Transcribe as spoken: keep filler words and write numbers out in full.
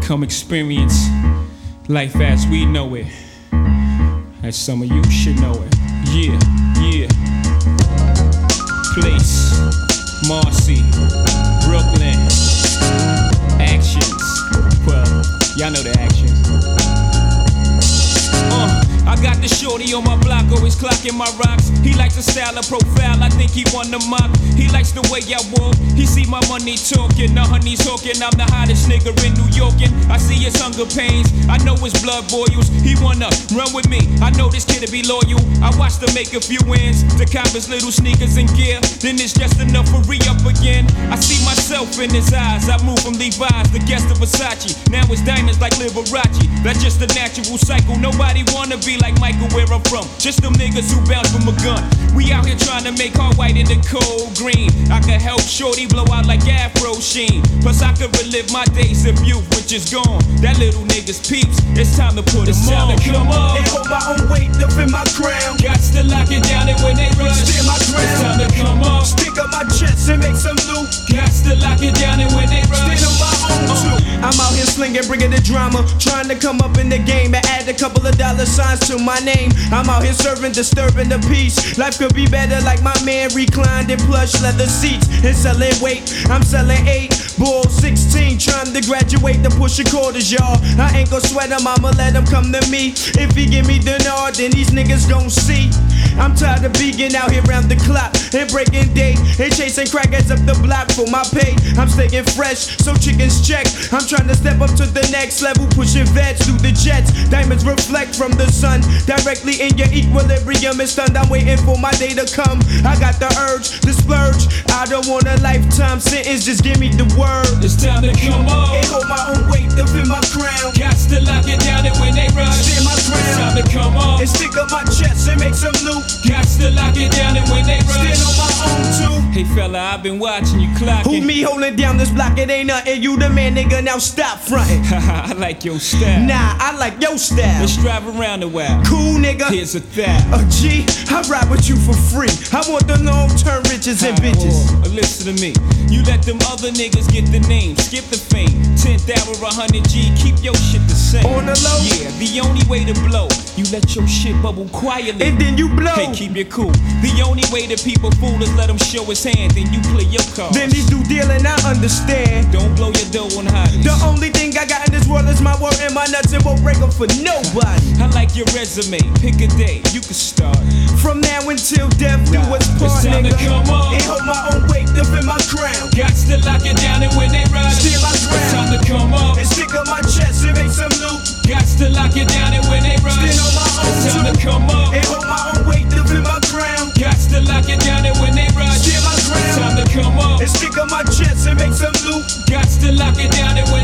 Come experience life as we know it, as some of you should know it. Yeah, yeah. Place, Marcy, Brooklyn. Actions, well, y'all know the actions. Uh, I got the shorty on my block, always clocking my rocks. He likes the style of profile, I think he won the mock. He likes the way I walk, he see my money talking. The honey's hawking, I'm the hottest nigga in New York. And I see his hunger pains, I know his blood boils. He wanna run with me, I know this kid'll be loyal. I watched him make a few wins, to cop his little sneakers and gear. Then it's just enough for re-up again. I see myself in his eyes, I move from Levi's, the guest of Versace. Now it's diamonds like Liberace, that's just a natural cycle. Nobody wanna be like Michael where I'm from, just them niggas who bounce from a gun. We out here trying to make hard white in the cold green. I could help shorty blow out like Afro Sheen. Plus I could relive my days of youth, which is gone. That little nigga's peeps, it's time to put them on. To come on and hold my own weight up in my crown. Got to lock it down and when they rush, stand my ground. It's time to come on. Stick up my chest and make some loot. Got to lock it down and when they rush, stand on my own too. I'm out here slinging, bringing the drama, trying to come up in the game and add a couple of dollar signs to my name. I'm out here serving, disturbing the peace. Life could be better like my man reclined in plush leather seats and selling weight. I'm selling eight, bull sixteen, trying to graduate the pushing quarters, y'all. I ain't gon' sweat him, I'ma let him come to me. If he give me the nod, then these niggas gon' see. I'm tired of being out here round the clock and breaking day and chasing crackers up the block for my pay. I'm staying fresh, so chickens check. I'm trying to step up to the next level, pushing vets through the jets. Diamonds reflect from the sun directly in your equilibrium. It's stunned, I'm waiting for my day to come. I got the urge to splurge. I don't want a lifetime sentence, just give me the word. It's time to come on and hold my own weight up in my crown. Got to lock it down and when they rush, stand my ground. It's time to come on and stick up my chest and make some loot. Got to lock it down and when they rush, stand on my own too. Hey fella, I've been watching you clocking. Who me holding down this block? It ain't nothing. You the man, nigga. Now stop fronting. I like your style. Nah, I like your style. Let's drive around a while. Cool, nigga. Here's a thou. A G, I ride with you for free. I want the long-term riches and bitches. Oh, listen to me. You let them other niggas get the name, skip the fame. Tenth hour, a hundred G, keep your shit the same. On the low? Yeah, the only way to blow, you let your shit bubble quietly. And then you blow. Hey, keep it cool. The only way that people fool is let him show his hand, then you play your cards. Then he do dealing, I understand. Don't blow your dough on hotties. The only thing I got in this world is my word and my nuts, and won't break them for nobody. I like your resume, pick a day, you can start. From now until death do nah, us part, it's time nigga. To come on. And hold my own weight up in my crown. Got to lock it down and when they rush, stand my ground. It's time to come on and stick up my chest and make some loot. Got to lock it down and when they rush, stand on my own it's time too. to come on and hold my own weight up in my crown. Got to lock it down and when they rush, stand my ground. it's time to come on and stick up my chest and make some loot. Got to lock it down and when